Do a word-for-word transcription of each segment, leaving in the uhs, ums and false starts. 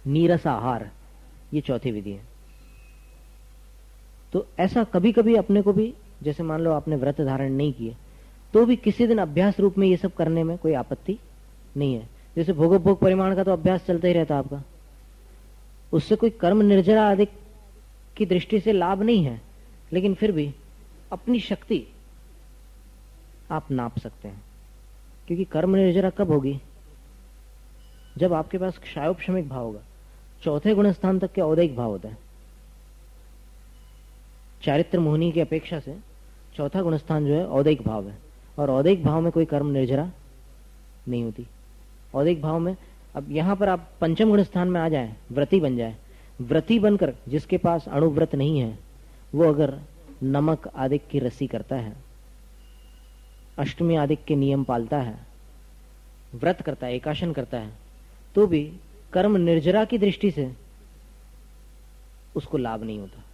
नीरस आहार, ये चौथी विधि है। तो ऐसा कभी कभी अपने को भी, जैसे मान लो आपने व्रत धारण नहीं किए तो भी किसी दिन अभ्यास रूप में ये सब करने में कोई आपत्ति नहीं है। जैसे भोगोपभोग परिमाण का तो अभ्यास चलता ही रहता आपका, उससे कोई कर्म निर्जरा आदि की दृष्टि से लाभ नहीं है, लेकिन फिर भी अपनी शक्ति आप नाप सकते हैं। क्योंकि कर्म निर्जरा कब होगी? जब आपके पास क्षयोपशमिक भाव होगा। चौथे गुण स्थान तक के औदैहिक भाव होता है। चारित्र मोहिनी की अपेक्षा से चौथा गुण स्थान जो है औदैहिक भाव है, और औदैहिक भाव में कोई कर्म निर्जरा नहीं होती। औदैहिक भाव में अब यहां पर आप पंचम गुण स्थान में आ जाए, व्रती बन जाए, व्रती बनकर जिसके पास अणुव्रत नहीं है वो अगर नमक आदि की रस्सी करता है, अष्टमी आदि के नियम पालता है, व्रत करता है, एकाशन करता है, तो भी कर्म निर्जरा की दृष्टि से उसको लाभ नहीं होता।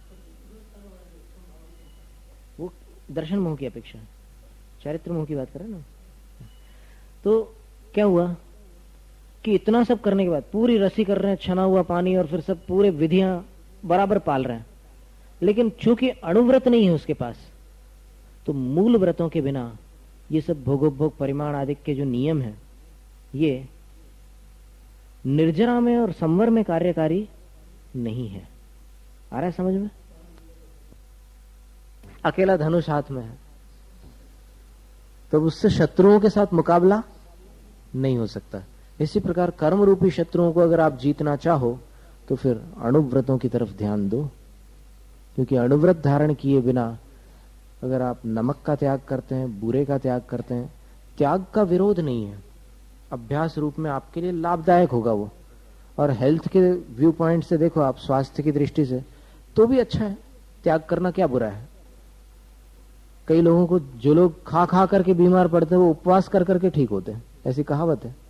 वो दर्शन मोह की अपेक्षा, चारित्र मोह की बात कर रहे ना। तो क्या हुआ कि इतना सब करने के बाद पूरी रस्सी कर रहे हैं, छना हुआ पानी और फिर सब पूरे विधियां बराबर पाल रहे हैं, लेकिन चूंकि अणुव्रत नहीं है उसके पास, तो मूल व्रतों के बिना ये सब भोगोपभोग परिमाण आदि के जो नियम है ये निर्जरा में और संवर में कार्यकारी नहीं है। आ रहा है समझ में? अकेला धनुष हाथ में है तो उससे शत्रुओं के साथ मुकाबला नहीं हो सकता। इसी प्रकार कर्म रूपी शत्रुओं को अगर आप जीतना चाहो तो फिर अणुव्रतों की तरफ ध्यान दो, क्योंकि अणुव्रत धारण किए बिना अगर आप नमक का त्याग करते हैं, बुरे का त्याग करते हैं, त्याग का विरोध नहीं है, अभ्यास रूप में आपके लिए लाभदायक होगा वो। और हेल्थ के व्यू पॉइंट से देखो आप, स्वास्थ्य की दृष्टि से तो भी अच्छा है, त्याग करना क्या बुरा है। कई लोगों को, जो लोग खा खा करके बीमार पड़ते हैं वो उपवास कर करके ठीक होते हैं। ऐसी कहावत है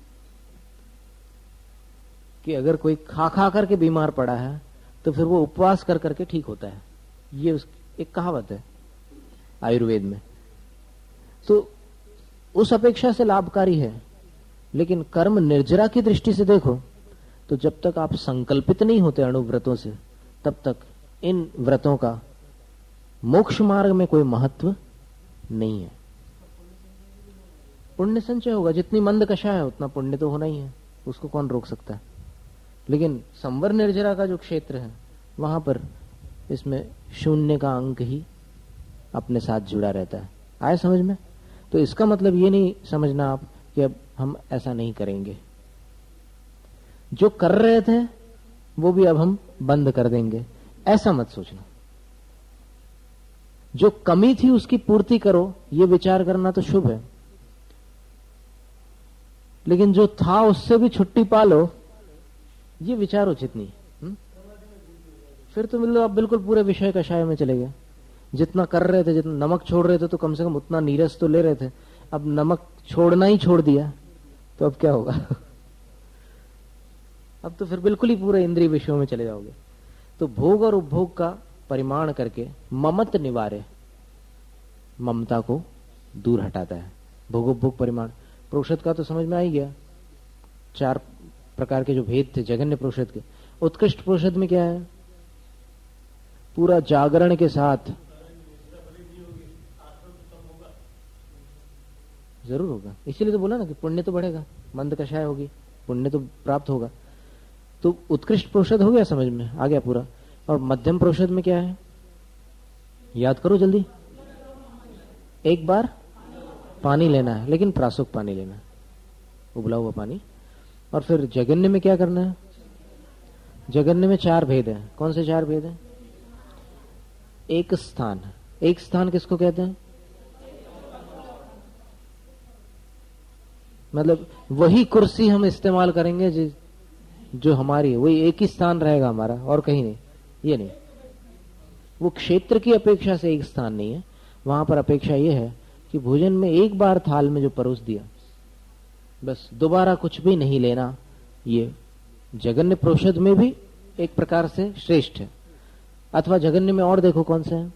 कि अगर कोई खा खा करके बीमार पड़ा है तो फिर वो उपवास कर करके ठीक होता है। ये उस एक कहावत है आयुर्वेद में। तो उस अपेक्षा से लाभकारी है। लेकिन कर्म निर्जरा की दृष्टि से देखो तो जब तक आप संकल्पित नहीं होते अणुव्रतों से, तब तक इन व्रतों का मोक्ष मार्ग में कोई महत्व नहीं है। पुण्य संचय होगा, जितनी मंद कषा है उतना पुण्य तो होना ही है, उसको कौन रोक सकता है। लेकिन संवर निर्जरा का जो क्षेत्र है वहां पर इसमें शून्य का अंक ही अपने साथ जुड़ा रहता है। आए समझ में? तो इसका मतलब ये नहीं समझना आप कि अब हम ऐसा नहीं करेंगे, जो कर रहे थे वो भी अब हम बंद कर देंगे, ऐसा मत सोचना। जो कमी थी उसकी पूर्ति करो, ये विचार करना तो शुभ है, लेकिन जो था उससे भी छुट्टी पा लो, ये विचार उचित नहीं। हुँ? फिर तो मतलब आप बिल्कुल पूरे विषय कषाय में चले गए। जितना कर रहे थे, जितना नमक छोड़ रहे थे तो कम से कम उतना नीरस तो ले रहे थे, अब नमक छोड़ना ही छोड़ दिया तो अब क्या होगा? अब तो फिर बिल्कुल ही पूरे इंद्रिय विषयों में चले जाओगे। तो भोग और उपभोग का परिमाण करके ममत निवारे, ममता को दूर हटाता है भोग उपभोग परिमाण। प्रोषद का तो समझ में आ ही गया, चार प्रकार के जो भेद थे जघन्य प्रोषद के। उत्कृष्ट प्रोषद में क्या है? पूरा जागरण के साथ जरूर होगा, इसीलिए तो बोला ना कि पुण्य तो बढ़ेगा, मंद कषाय होगी, पुण्य तो प्राप्त होगा। तो उत्कृष्ट प्रोषद हो गया, समझ में आ गया पूरा। और मध्यम प्रोषद में क्या है? याद करो जल्दी। एक बार पानी लेना है, लेकिन प्रासुक पानी लेना है, उबला हुआ पानी। और फिर जगन्य में क्या करना है? जगन्य में चार भेद है। कौन से चार भेद है? एक स्थान। एक स्थान किसको कहते हैं? मतलब वही कुर्सी हम इस्तेमाल करेंगे जो, जो हमारी है, वही एक ही स्थान रहेगा हमारा, और कहीं नहीं। ये नहीं, वो क्षेत्र की अपेक्षा से एक स्थान नहीं है। वहां पर अपेक्षा ये है कि भोजन में एक बार थाल में जो परोस दिया, बस दोबारा कुछ भी नहीं लेना। ये जगन्य प्रोषद में भी एक प्रकार से श्रेष्ठ है। अथवा जगन्य में और देखो कौन सा है?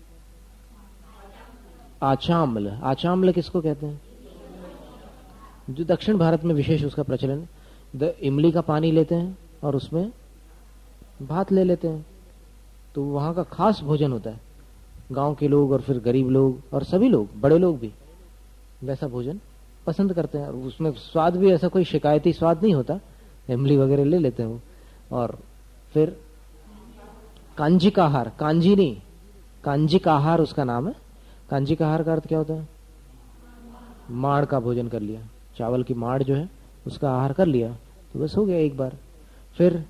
आचाम्ल। आचाम्ल किसको कहते हैं? जो दक्षिण भारत में विशेष उसका प्रचलन है। द इमली का पानी लेते हैं और उसमें भात ले लेते हैं। तो वहां का खास भोजन होता है। गांव के लोग और फिर गरीब लोग और सभी लोग, बड़े लोग भी वैसा भोजन पसंद करते हैं। और उसमें स्वाद भी ऐसा कोई शिकायती स्वाद नहीं होता, इमली वगैरह ले लेते हैं वो। और फिर कांजी का आहार, कांजी नहीं, कांजी का आहार उसका नाम है। कांजी का आहार का अर्थ क्या होता है? माड़ का भोजन कर लिया, चावल की माड़ जो है उसका आहार कर लिया तो बस हो गया एक बार। फिर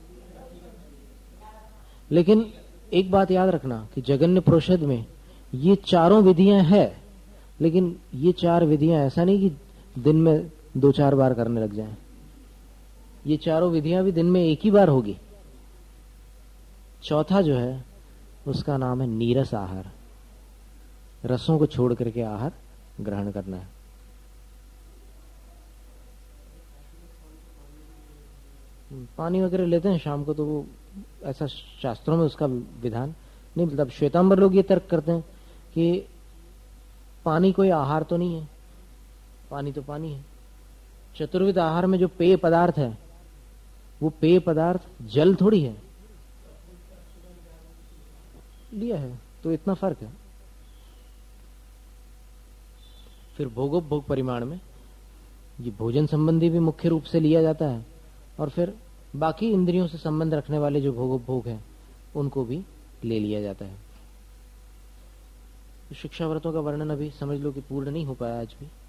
लेकिन एक बात याद रखना कि जगन्य प्रोषद में ये चारों विधियां हैं, लेकिन ये चार विधियां ऐसा नहीं कि दिन में दो चार बार करने लग जाएं। ये चारों विधियां भी दिन में एक ही बार होगी। चौथा जो है उसका नाम है नीरस आहार, रसों को छोड़ करके आहार ग्रहण करना है। पानी वगैरह लेते हैं शाम को, तो वो ऐसा शास्त्रों में उसका विधान नहीं मिलता। अब श्वेतांबर लोग ये तर्क करते हैं कि पानी कोई आहार तो नहीं है, पानी तो पानी है। चतुर्विध आहार में जो पेय पदार्थ है वो पेय पदार्थ जल थोड़ी है, लिया है तो इतना फर्क है। फिर भोगोपभोग परिमाण में ये भोजन संबंधी भी मुख्य रूप से लिया जाता है, और फिर बाकी इंद्रियों से संबंध रखने वाले जो भोगोपभोग हैं उनको भी ले लिया जाता है। शिक्षाव्रतों का वर्णन अभी समझ लो कि पूर्ण नहीं हो पाया आज भी।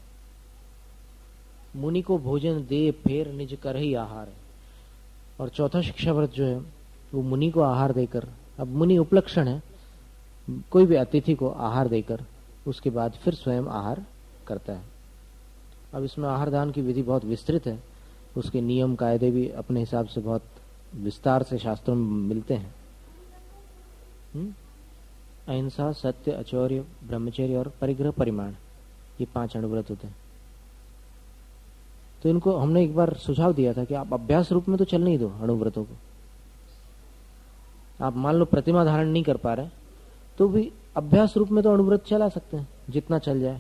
मुनि को भोजन दे फेर निज कर ही आहार है। और चौथा शिक्षाव्रत जो है वो मुनि को आहार देकर, अब मुनि उपलक्षण है, कोई भी अतिथि को आहार देकर उसके बाद फिर स्वयं आहार करता है। अब इसमें आहार दान की विधि बहुत विस्तृत है, उसके नियम कायदे भी अपने हिसाब से बहुत विस्तार से शास्त्रों में मिलते हैं। हुँ? अहिंसा, सत्य, अचौर्य, ब्रह्मचर्य और परिग्रह परिमाण, ये पांच अणुव्रत होते हैं। तो इनको हमने एक बार सुझाव दिया था कि आप अभ्यास रूप में तो चल नहीं दो अणुव्रतों को। आप मान लो प्रतिमा धारण नहीं कर पा रहे तो भी अभ्यास रूप में तो अणुव्रत चला सकते हैं, जितना चल जाए।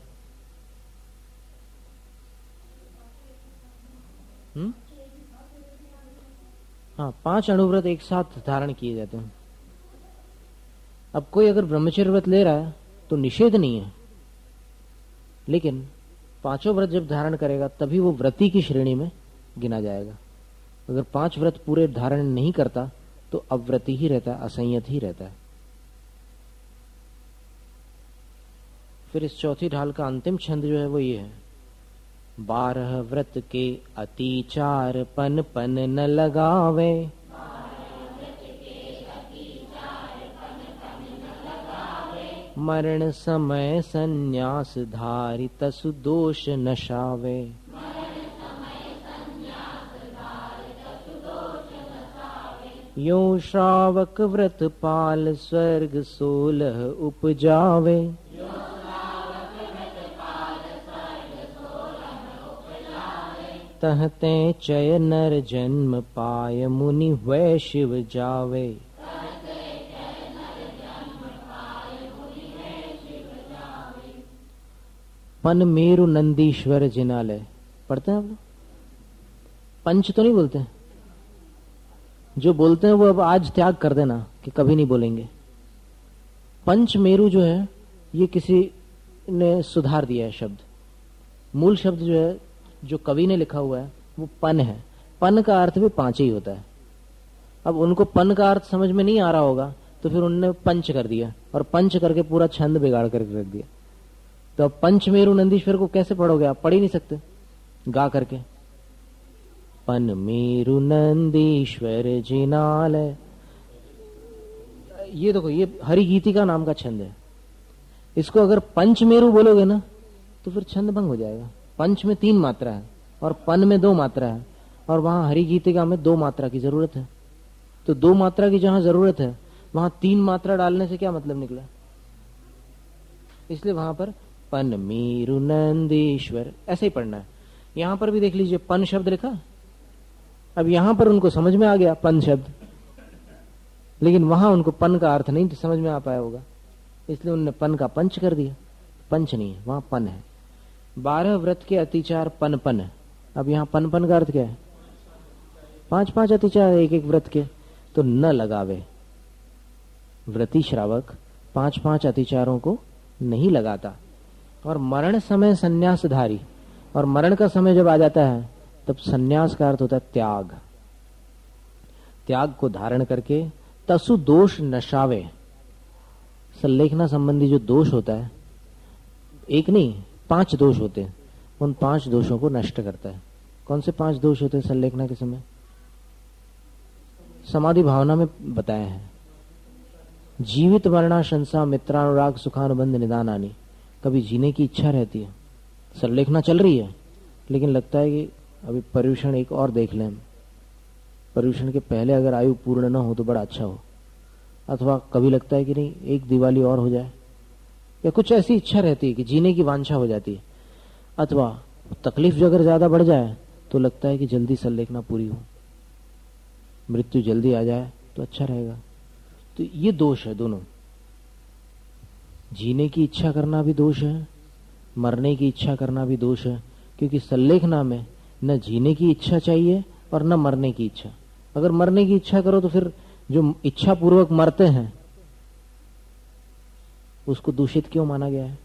हम्म हाँ, पांच अणुव्रत एक साथ धारण किए जाते हैं। अब कोई अगर ब्रह्मचर्य व्रत ले रहा है तो निषेध नहीं है, लेकिन पांचों व्रत जब धारण करेगा तभी वो व्रती की श्रेणी में गिना जाएगा। अगर पांच व्रत पूरे धारण नहीं करता तो अव्रती ही रहता है, असंयत ही रहता है। फिर इस चौथी ढाल का अंतिम छंद जो है वो ये है, बारह व्रत के अतिचार पन पन न लगावे, मरण समय संन्यास धारी तसु दोष नशावे। यो श्रावक व्रत पाल स्वर्ग सोलह उपजावे, तहते चय नर जन्म पाय मुनि वै शिव जावे। पन मेरु नंदीश्वर जिनालय पढ़ते हैं आप लोग? पंच तो नहीं बोलते हैं, जो बोलते हैं वो अब आज त्याग कर देना कि कभी नहीं बोलेंगे। पंच मेरु जो है ये किसी ने सुधार दिया है शब्द। मूल शब्द जो है जो कवि ने लिखा हुआ है वो पन है। पन का अर्थ भी पांच ही होता है। अब उनको पन का अर्थ समझ में नहीं आ रहा होगा तो फिर उन्होंने पंच कर दिया, और पंच करके पूरा छंद बिगाड़ करके रख दिया। तो अब पंच मेरु नंदीश्वर को कैसे पढ़ोगे? आप पढ़ ही नहीं सकते गा करके। पन मेरु नंदीश्वर जिनालय, ये देखो ये हरि गीतिका नाम का छंद है। इसको अगर पंच मेरु बोलोगे ना तो फिर छंद भंग हो जाएगा। पंच में तीन मात्रा है और पन में दो मात्रा है, और वहां हरि गीतिका में दो मात्रा की जरूरत है। तो दो मात्रा की जहां जरूरत है वहां तीन मात्रा डालने से क्या मतलब निकला? इसलिए वहां पर पन मेरु नंदीश्वर ऐसे ही पढ़ना है। यहां पर भी देख लीजिए पन शब्द लिखा। अब यहां पर उनको समझ में आ गया पन शब्द, लेकिन वहां उनको पन का अर्थ नहीं समझ में आ पाया होगा, इसलिए उन्होंने पन का पंच कर दिया। पंच नहीं है, वहां पन है। बारह व्रत के अतिचार पन पन है। अब यहाँ पन पन का अर्थ क्या है? पांच पांच अतिचार एक एक व्रत के, तो न लगावे। व्रती श्रावक पांच पांच अतिचारों को नहीं लगाता। और मरण समय संन्यासधारी, और मरण का समय जब आ जाता है तब संन्यास का अर्थ होता है त्याग। त्याग को धारण करके तसु दोष नशावे। सल्लेखना संबंधी जो दोष होता है, एक नहीं पांच दोष होते हैं, उन पांच दोषों को नष्ट करता है। कौन से पांच दोष होते हैं सल्लेखना के समय? समाधि भावना में बताया है। जीवित मरणाशंसा, मित्रानुराग, सुखानुबंध, निदानानि। कभी जीने की इच्छा रहती है, सल्लेखना चल रही है, लेकिन लगता है कि अभी पर्यूषण एक और देख लें, पर्यूषण के पहले अगर आयु पूर्ण न हो तो बड़ा अच्छा हो। अथवा कभी लगता है कि नहीं एक दिवाली और हो जाए, या कुछ ऐसी इच्छा रहती है कि जीने की वांछा हो जाती है। अथवा तकलीफ जो अगर ज्यादा बढ़ जाए तो लगता है कि जल्दी सल्लेखना पूरी हो, मृत्यु जल्दी आ जाए तो अच्छा रहेगा। तो ये दोष है दोनों। जीने की इच्छा करना भी दोष है, मरने की इच्छा करना भी दोष है, क्योंकि सल्लेखना में न जीने की इच्छा चाहिए और न मरने की इच्छा। अगर मरने की इच्छा करो तो फिर जो इच्छा पूर्वक मरते हैं उसको दूषित क्यों माना गया है?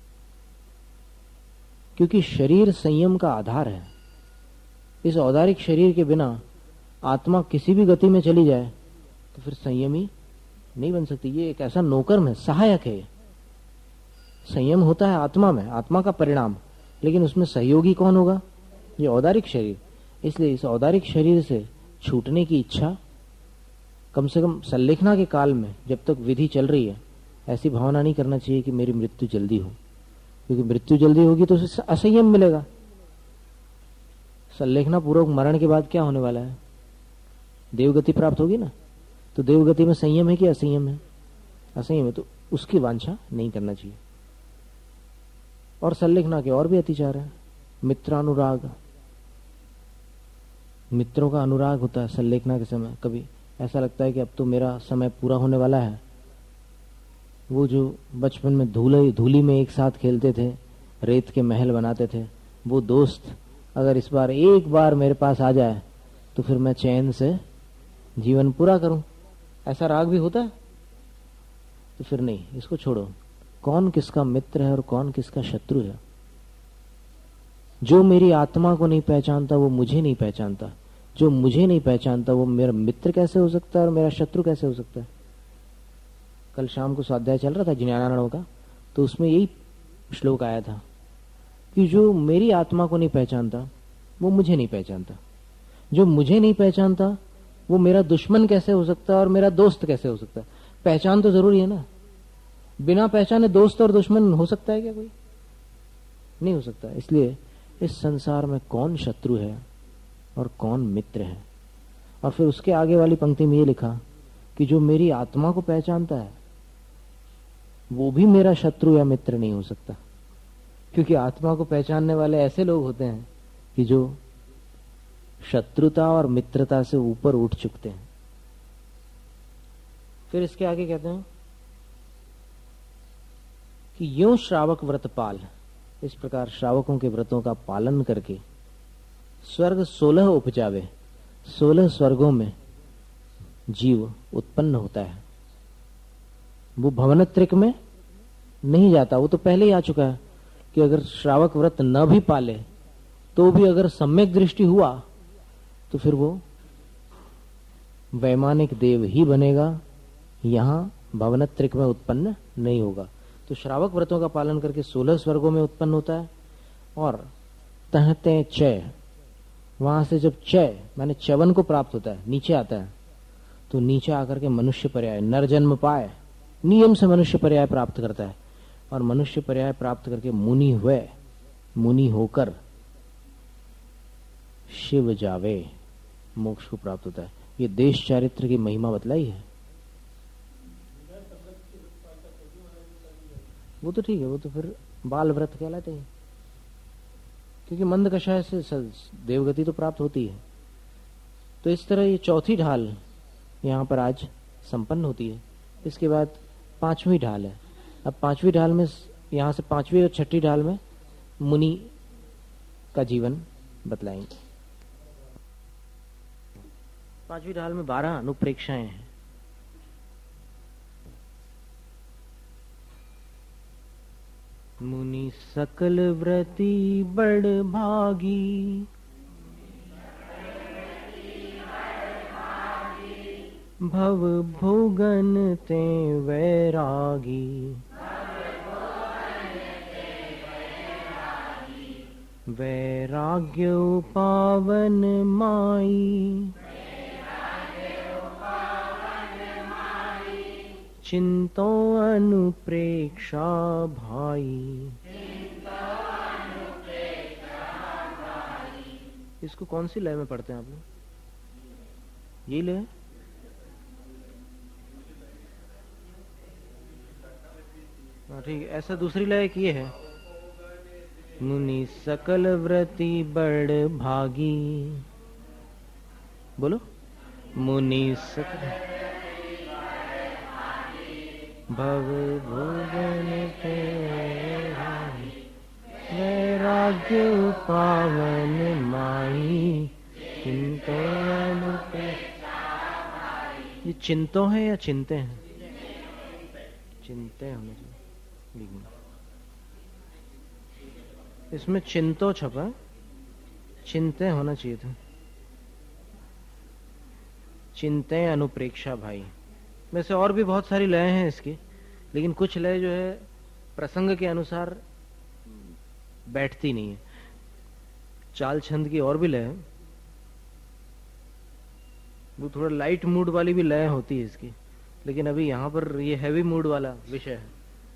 क्योंकि शरीर संयम का आधार है। इस औदारिक शरीर के बिना आत्मा किसी भी गति में चली जाए तो फिर संयमी नहीं बन सकती। ये एक ऐसा नौकर है, सहायक है। संयम होता है आत्मा में, आत्मा का परिणाम, लेकिन उसमें सहयोगी कौन होगा? ये औदारिक शरीर। इसलिए इस औदारिक शरीर से छूटने की इच्छा कम से कम सल्लेखना के काल में जब तक विधि चल रही है ऐसी भावना नहीं करना चाहिए कि मेरी मृत्यु जल्दी हो, क्योंकि मृत्यु जल्दी होगी तो उसे असंयम मिलेगा। सल्लेखना पूर्वक मरण के बाद क्या होने वाला है? देवगति प्राप्त होगी ना। तो देवगति में संयम है कि असंयम है? असंयम है, तो उसकी वांछा नहीं करना चाहिए। और सल्लेखना के और भी अतिचार है। मित्रानुराग, मित्रों का अनुराग होता है सल्लेखना के समय। कभी ऐसा लगता है कि अब तो मेरा समय पूरा होने वाला है। वो जो बचपन में धूले धूली में एक साथ खेलते थे, रेत के महल बनाते थे, वो दोस्त अगर इस बार एक बार मेरे पास आ जाए तो फिर मैं चैन से जीवन पूरा करूं, ऐसा राग भी होता है। तो फिर नहीं, इसको छोड़ो। कौन किसका मित्र है और कौन किसका शत्रु है? जो मेरी आत्मा को नहीं पहचानता वो मुझे नहीं पहचानता, जो मुझे नहीं पहचानता वो मेरा मित्र कैसे हो सकता है और मेरा शत्रु कैसे हो सकता है? कल शाम को स्वाध्याय चल रहा था ज्ञानानंद का, तो उसमें यही श्लोक आया था कि जो मेरी आत्मा को नहीं पहचानता वो मुझे नहीं पहचानता, जो मुझे नहीं पहचानता वो मेरा दुश्मन कैसे हो सकता है और मेरा दोस्त कैसे हो सकता है? पहचान तो जरूरी है ना। बिना पहचाने दोस्त और दुश्मन हो सकता है क्या? कोई नहीं हो सकता। इसलिए इस संसार में कौन शत्रु है और कौन मित्र है? और फिर उसके आगे वाली पंक्ति में ये लिखा कि जो मेरी आत्मा को पहचानता है वो भी मेरा शत्रु या मित्र नहीं हो सकता, क्योंकि आत्मा को पहचानने वाले ऐसे लोग होते हैं कि जो शत्रुता और मित्रता से ऊपर उठ चुकते हैं। फिर इसके आगे कहते हैं कि यूं श्रावक व्रतपाल, इस प्रकार श्रावकों के व्रतों का पालन करके स्वर्ग सोलह उपजावे, सोलह स्वर्गों में जीव उत्पन्न होता है। वो भवनत्रिक में नहीं जाता, वो तो पहले ही आ चुका है कि अगर श्रावक व्रत न भी पाले तो भी अगर सम्यक दृष्टि हुआ तो फिर वो वैमानिक देव ही बनेगा, यहां भवनत्रिक में उत्पन्न नहीं होगा। तो श्रावक व्रतों का पालन करके सोलह स्वर्गों में उत्पन्न होता है। और तहते चय, वहां से जब चय माने च्यवन को प्राप्त होता है, नीचे आता है, तो नीचे आकर के मनुष्य पर्याय नर जन्म पाए, नियम से मनुष्य पर्याय प्राप्त करता है। और मनुष्य पर्याय प्राप्त करके मुनि हुए, मुनि होकर शिव जावे, मोक्ष को प्राप्त होता है। ये देश चारित्र की महिमा बतलाई है। वो तो ठीक है, वो तो फिर बाल व्रत कहलाते हैं, क्योंकि मंद कषाय से देवगति तो प्राप्त होती है। तो इस तरह ये चौथी ढाल यहाँ पर आज संपन्न होती है। इसके बाद पांचवी ढाल है। अब पांचवी ढाल में, यहाँ से पांचवी और छठी ढाल में मुनि का जीवन बतलाएंगे। पांचवी ढाल में बारह अनुप्रेक्षाएं हैं। मुनि सकल व्रति बड़ भागी, भव भोगन ते वैरागी, वैराग्य पावन माई, चिंतो अनुप्रेक्षा भाई। इसको कौन सी लय में पढ़ते हैं आप लोग? ये लय ठीक है। ऐसा दूसरी लय की है, मुनि सकल व्रति बड़ भागी। बोलो, मुनि सकल भव भोगन ते वैराग्य पावन माई, चिंतो ये चिंतो है या चिंते हैं? चिंते होने चाहिए। इसमें चिंतो छपा, चिंते होना चाहिए था। चिंते अनुप्रेक्षा भाई। वैसे और भी बहुत सारी लय हैं इसकी, लेकिन कुछ लय जो है प्रसंग के अनुसार बैठती नहीं है। चाल छंद की और भी लय है, वो थोड़ा लाइट मूड वाली भी लय होती है इसकी, लेकिन अभी यहाँ पर ये हैवी मूड वाला विषय है।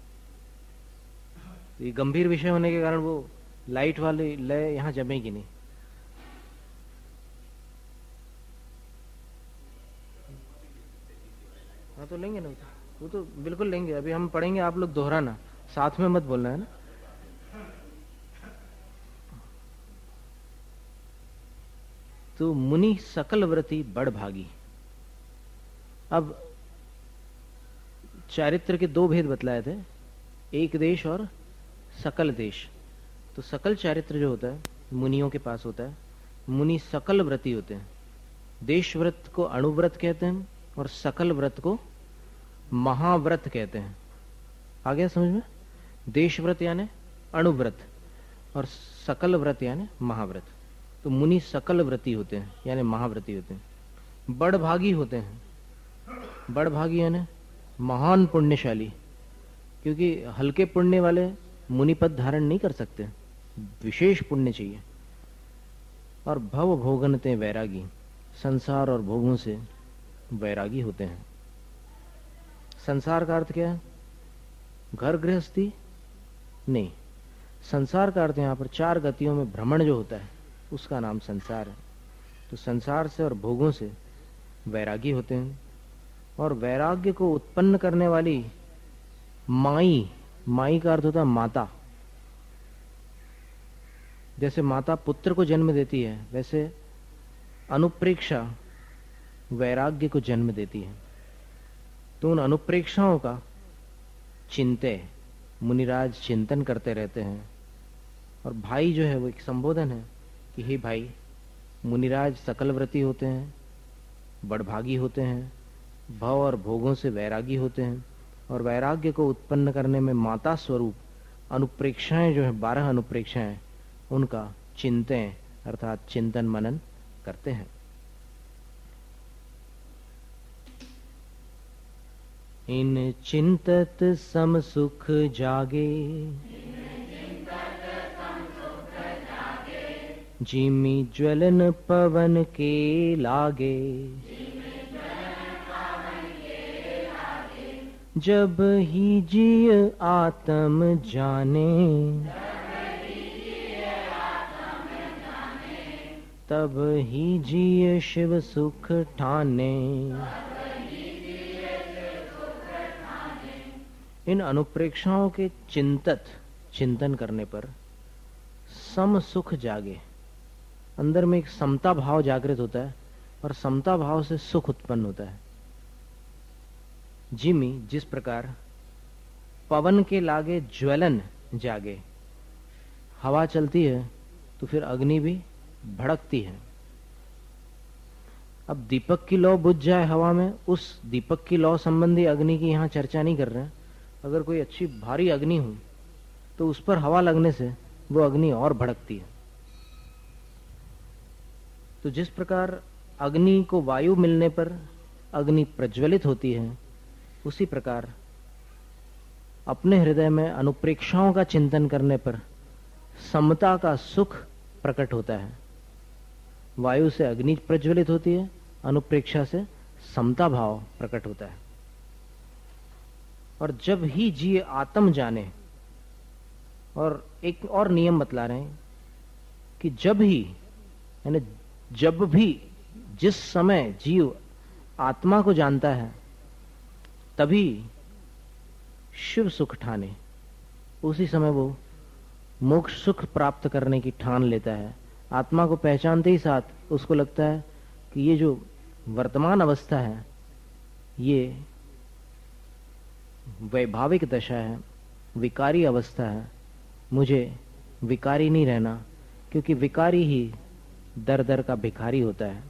ये गंभीर विषय होने के कारण वो लाइट वाली लय यहाँ जमेगी नहीं। हाँ तो लेंगे ना, वो तो बिल्कुल लेंगे। अभी हम पढ़ेंगे, आप लोग दोहराना, साथ में मत बोलना है ना। तो मुनि सकल व्रति बड़ भागी। अब चारित्र के दो भेद बतलाए थे, एक देश और सकल देश। तो सकल चारित्र जो होता है मुनियों के पास होता है। मुनि सकल व्रति होते हैं। देश व्रत को अणुव्रत कहते हैं और सकल व्रत को महाव्रत कहते हैं। आ गया समझ में? देश व्रत यानी अणुव्रत और सकल व्रत यानी महाव्रत। तो मुनि सकल व्रति होते हैं यानी महाव्रती होते हैं। बड़ भागी होते हैं। बड़ भागी यानी महान पुण्यशाली, क्योंकि हल्के पुण्य वाले मुनि पद धारण नहीं कर सकते, विशेष पुण्य चाहिए। और भव भोगनते वैरागी, संसार और भोगों से वैरागी होते हैं। संसार का अर्थ क्या है? घर गृहस्थी नहीं, संसार का अर्थ यहाँ पर चार गतियों में भ्रमण जो होता है उसका नाम संसार है। तो संसार से और भोगों से वैरागी होते हैं। और वैराग्य को उत्पन्न करने वाली माई, माई का अर्थ होता है माता। जैसे माता पुत्र को जन्म देती है, वैसे अनुप्रेक्षा वैराग्य को जन्म देती है। तो उन अनुप्रेक्षाओं का चिंते मुनिराज चिंतन करते रहते हैं। और भाई जो है वो एक संबोधन है कि हे भाई, मुनिराज सकलव्रती होते हैं, बड़भागी होते हैं, भव और भोगों से वैरागी होते हैं, और वैराग्य को उत्पन्न करने में माता स्वरूप अनुप्रेक्षाएं जो है बारह अनुप्रेक्षाएं, उनका चिंतें अर्थात चिंतन मनन करते हैं। इन चिंतत सम सुख जागे, जिमि ज्वलन पवन के लागे, जब ही जिय आत्म जाने, तब ही जिय शिव सुख ठाने। इन अनुप्रेक्षाओं के चिंतत चिंतन करने पर सम सुख जागे, अंदर में एक समता भाव जागृत होता है और समता भाव से सुख उत्पन्न होता है। जिमि जिस प्रकार पवन के लागे ज्वलन जागे, हवा चलती है तो फिर अग्नि भी भड़कती है। अब दीपक की लौ बुझ जाए हवा में, उस दीपक की लौ संबंधी अग्नि की यहां चर्चा नहीं कर रहे हैं। अगर कोई अच्छी भारी अग्नि हो तो उस पर हवा लगने से वो अग्नि और भड़कती है। तो जिस प्रकार अग्नि को वायु मिलने पर अग्नि प्रज्वलित होती है, उसी प्रकार अपने हृदय में अनुप्रेक्षाओं का चिंतन करने पर समता का सुख प्रकट होता है। वायु से अग्नि प्रज्वलित होती है, अनुप्रेक्षा से समता भाव प्रकट होता है। और जब ही जीव आत्म जाने, और एक और नियम बतला रहे हैं कि जब ही, यानी जब भी, जिस समय जीव आत्मा को जानता है तभी शिव सुख ठाने, उसी समय वो मोक्ष सुख प्राप्त करने की ठान लेता है। आत्मा को पहचानते ही साथ उसको लगता है कि ये जो वर्तमान अवस्था है ये वैभाविक दशा है, विकारी अवस्था है, मुझे विकारी नहीं रहना, क्योंकि विकारी ही दर दर का भिखारी होता है।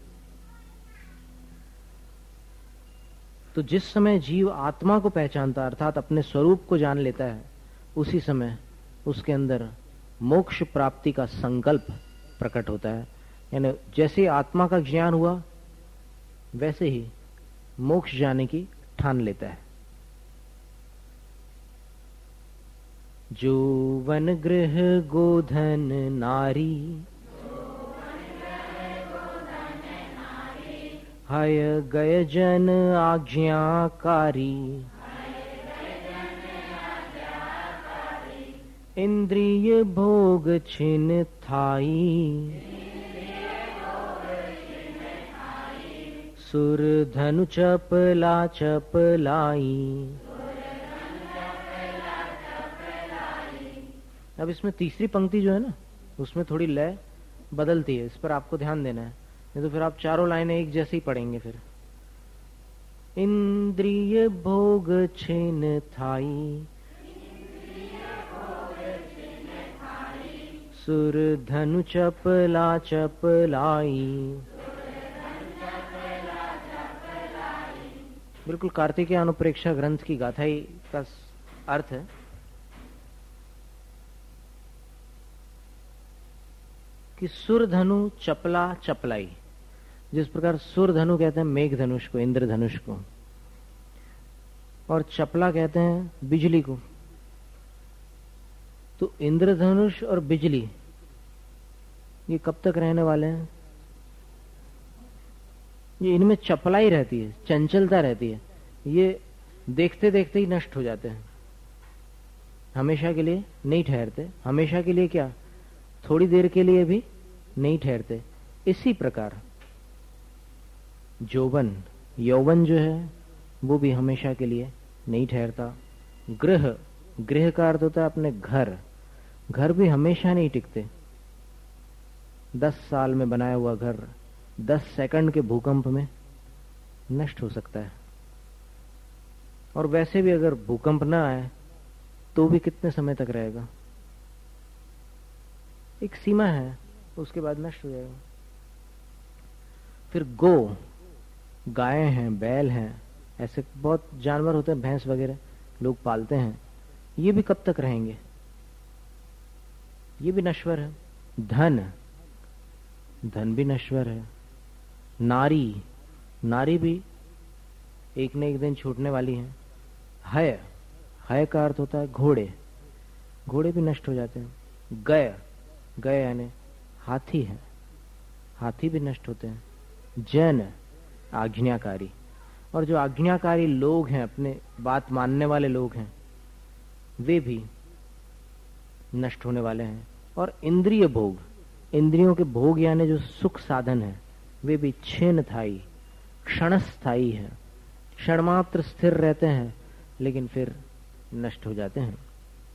तो जिस समय जीव आत्मा को पहचानता अर्थात अपने स्वरूप को जान लेता है, उसी समय उसके अंदर मोक्ष प्राप्ति का संकल्प प्रकट होता है। यानी जैसे आत्मा का ज्ञान हुआ वैसे ही मोक्ष जाने की ठान लेता है। जो वन गृह गोधन नारी, हय गय जन आज्ञाकारी, इंद्रिय भोग छिन थाई, सुर धनु चपला चपलाई। अब इसमें तीसरी पंक्ति जो है ना, उसमें थोड़ी लय बदलती है, इस पर आपको ध्यान देना है, नहीं तो फिर आप चारों लाइनें एक जैसे ही पढ़ेंगे। फिर इंद्रिय भोग छिन थाई, सुर धनु चपला चपलाई। बिल्कुल कार्तिकेय अनुप्रेक्षा ग्रंथ की गाथाई का अर्थ है। कि सुर धनु चपला चपलाई, जिस प्रकार सुर धनु कहते हैं मेघ धनुष को, इंद्र धनुष को, और चपला कहते हैं बिजली को। तो इंद्रधनुष और बिजली ये कब तक रहने वाले हैं? ये इनमें चपलाई रहती है, चंचलता रहती है, ये देखते देखते ही नष्ट हो जाते हैं, हमेशा के लिए नहीं ठहरते। हमेशा के लिए क्या, थोड़ी देर के लिए भी नहीं ठहरते। इसी प्रकार जौवन यौवन जो है वो भी हमेशा के लिए नहीं ठहरता। गृह, गृह का अर्थ होता है अपने घर, घर भी हमेशा नहीं टिकते। दस साल में बनाया हुआ घर दस सेकंड के भूकंप में नष्ट हो सकता है। और वैसे भी अगर भूकंप ना आए तो भी कितने समय तक रहेगा, एक सीमा है, उसके बाद नष्ट हो जाएगा। फिर गो, गाय हैं, बैल हैं, ऐसे बहुत जानवर होते हैं, भैंस वगैरह लोग पालते हैं, ये भी कब तक रहेंगे, ये भी नश्वर है। धन, धन भी नश्वर है। नारी, नारी भी एक न एक दिन छूटने वाली है। हय, हय का अर्थ होता है घोड़े, घोड़े भी नष्ट हो जाते हैं। गय, गय यानी हाथी है, हाथी भी नष्ट होते हैं। जन, आज्ञाकारी, और जो आज्ञाकारी लोग हैं, अपने बात मानने वाले लोग हैं, वे भी नष्ट होने वाले हैं। और इंद्रिय भोग, इंद्रियों के भोग यानी जो सुख साधन है, वे भी क्षीण थाई, क्षणस्थायी है, क्षणमात्र स्थिर रहते हैं लेकिन फिर नष्ट हो जाते हैं।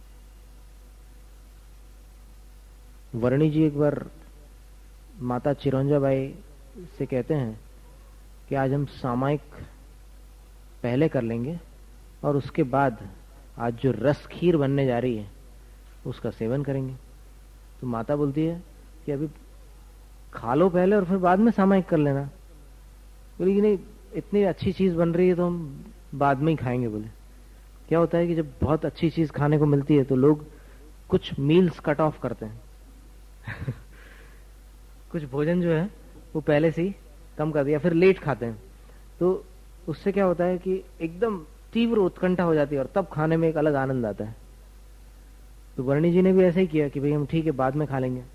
वर्णी जी एक बार माता चिरंजाबाई से कहते हैं कि आज हम सामायिक पहले कर लेंगे और उसके बाद आज जो रस खीर बनने जा रही है उसका सेवन करेंगे। तो माता बोलती है कि अभी खा लो पहले और फिर बाद में सामायिक कर लेना। बोले कि नहीं, इतनी अच्छी चीज बन रही है तो हम बाद में ही खाएंगे। बोले क्या होता है कि जब बहुत अच्छी चीज खाने को मिलती है तो लोग कुछ मील्स कट ऑफ करते हैं कुछ भोजन जो है वो पहले से ही कम कर दिया, फिर लेट खाते हैं। तो उससे क्या होता है कि एकदम तीव्र उत्कंठा हो जाती है और तब खाने में एक अलग आनंद आता है। तो वर्णी जी ने भी ऐसा ही किया कि भाई हम ठीक है बाद में खा लेंगे।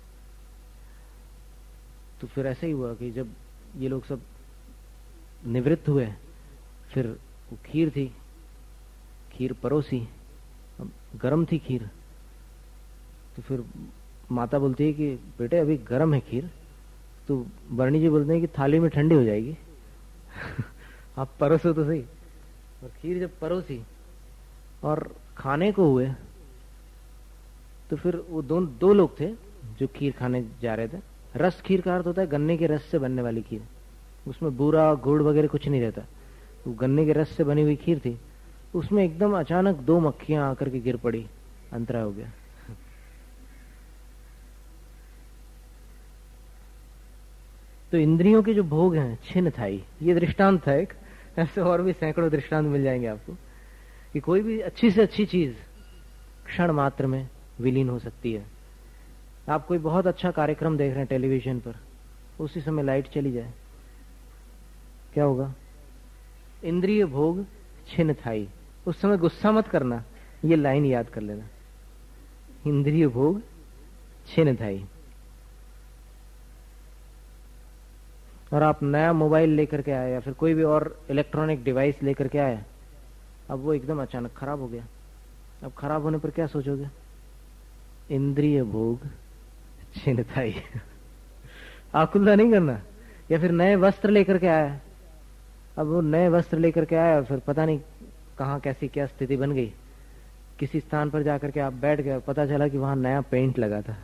तो फिर ऐसा ही हुआ कि जब ये लोग सब निवृत्त हुए, फिर वो खीर थी, खीर परोसी, अब गरम थी खीर। तो फिर माता बोलती है कि बेटे अभी गरम है खीर। तो वर्णी जी बोलते हैं कि थाली में ठंडी हो जाएगी आप परोसो तो सही। और खीर जब परोसी और खाने को हुए तो फिर वो दो दो लोग थे जो खीर खाने जा रहे थे। रस खीर का अर्थ होता है गन्ने के रस से बनने वाली खीर, उसमें बूरा गुड़ वगैरह कुछ नहीं रहता। तो गन्ने के रस से बनी हुई खीर थी, उसमें एकदम अचानक दो मक्खियां आकर के गिर पड़ी, अंतरा हो गया। तो इंद्रियों के जो भोग हैं छिन्न थाई, ये दृष्टांत था एक, ऐसे और भी सैकड़ों दृष्टांत मिल जाएंगे आपको कि कोई भी अच्छी से अच्छी चीज क्षण मात्र में विलीन हो सकती है। आप कोई बहुत अच्छा कार्यक्रम देख रहे हैं टेलीविजन पर, उसी समय लाइट चली जाए, क्या होगा? इंद्रिय भोग छिन्न थाई। उस समय गुस्सा मत करना, ये लाइन याद कर लेना, इंद्रिय भोग छिन्न थाई। और आप नया मोबाइल लेकर के आए या फिर कोई भी और इलेक्ट्रॉनिक डिवाइस लेकर के आए, अब वो एकदम अचानक खराब हो गया। अब खराब होने पर क्या सोचोगे? इंद्रिय भोग छिन्न थाई आकुलता नहीं करना। या फिर नए वस्त्र लेकर के आया, अब वो नए वस्त्र लेकर के आया, फिर पता नहीं कहाँ कैसी क्या स्थिति बन गई, किसी स्थान पर जाकर के आप बैठ गए, पता चला कि वहां नया पेंट लगा था।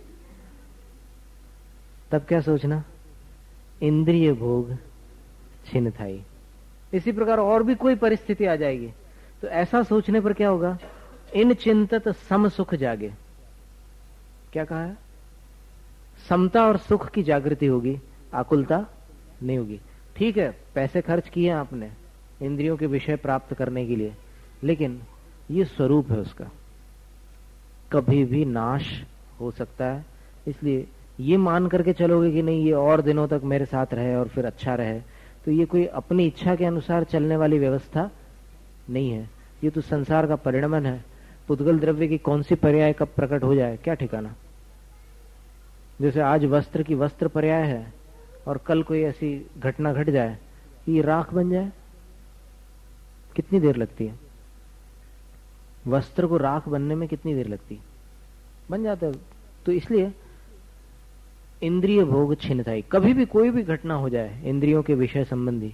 तब क्या सोचना? इंद्रिय भोग छिन्न थाई। इसी प्रकार और भी कोई परिस्थिति आ जाएगी तो ऐसा सोचने पर क्या होगा? इन चिंतत सम सुख जागे। क्या कहा है? समता और सुख की जागृति होगी, आकुलता नहीं होगी। ठीक है, पैसे खर्च किए आपने इंद्रियों के विषय प्राप्त करने के लिए, लेकिन ये स्वरूप है उसका, कभी भी नाश हो सकता है। इसलिए ये मान करके चलोगे कि नहीं ये और दिनों तक मेरे साथ रहे और फिर अच्छा रहे, तो ये कोई अपनी इच्छा के अनुसार चलने वाली व्यवस्था नहीं है। ये तो संसार का परिणमन है। पुद्गल द्रव्य की कौन सी पर्याय कब प्रकट हो जाए क्या ठिकाना। जैसे आज वस्त्र की वस्त्र पर्याय है और कल कोई ऐसी घटना घट जाए कि ये राख बन जाए, कितनी देर लगती है? वस्त्र को राख बनने में कितनी देर लगती? बन जाता है। तो इसलिए इंद्रिय भोग छिन्न थाई। कभी भी कोई भी घटना हो जाए इंद्रियों के विषय संबंधी,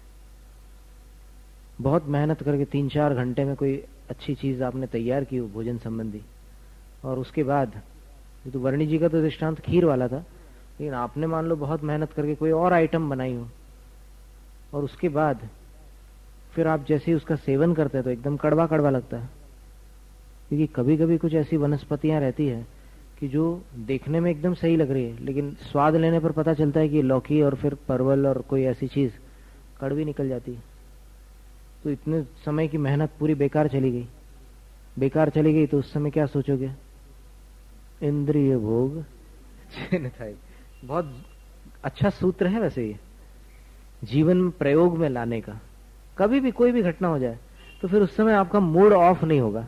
बहुत मेहनत करके तीन चार घंटे में कोई अच्छी चीज आपने तैयार की हो भोजन संबंधी, और उसके बाद, तो वर्णी जी का तो दृष्टांत खीर वाला था, लेकिन आपने मान लो बहुत मेहनत करके कोई और आइटम बनाई हो और उसके बाद फिर आप जैसे ही उसका सेवन करते हैं तो एकदम कड़वा कड़वा लगता है। क्योंकि कभी कभी कुछ ऐसी वनस्पतियां रहती है कि जो देखने में एकदम सही लग रही है, लेकिन स्वाद लेने पर पता चलता है कि लौकी और फिर परवल और कोई ऐसी चीज कड़वी निकल जाती है। तो इतने समय की मेहनत पूरी बेकार चली गई। बेकार चली गई तो उस समय क्या सोचोगे? इंद्रिय भोग छिन्न थाई। बहुत अच्छा सूत्र है वैसे ये, जीवन में प्रयोग में लाने का। कभी भी कोई भी घटना हो जाए तो फिर उस समय आपका मूड ऑफ नहीं होगा।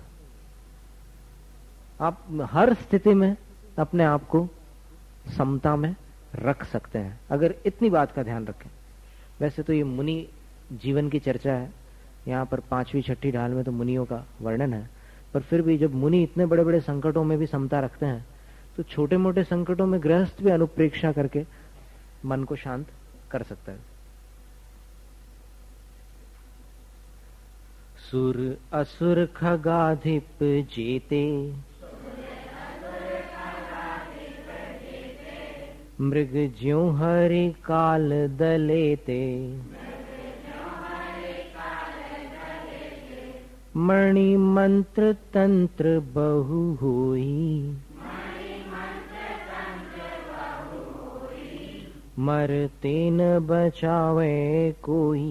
आप हर स्थिति में अपने आप को समता में रख सकते हैं अगर इतनी बात का ध्यान रखें। वैसे तो ये मुनि जीवन की चर्चा है, यहाँ पर पांचवी छठी ढाल में तो मुनियों का वर्णन है, पर फिर भी जब मुनि इतने बड़े बड़े संकटों में भी समता रखते हैं तो छोटे मोटे संकटों में गृहस्थ भी अनुप्रेक्षा करके मन को शांत कर सकता है। सुर असुर खगाधिप जेते, मृग ज्यों हरि काल दलेते, मणि मंत्र तंत्र बहु होई, मरते न बचावे कोई,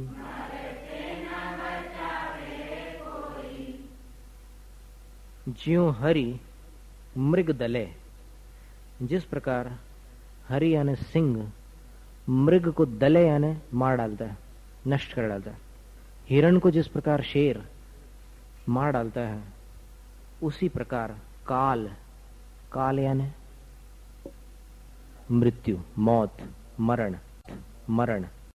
ज्यों हरि मृग दले। जिस प्रकार हरि यानी सिंह मृग को दले यानी मार डालता है, नष्ट कर डालता है, हिरण को जिस प्रकार शेर मार डालता है, उसी प्रकार काल, काल यानी मृत्यु, मौत, मरण, मरण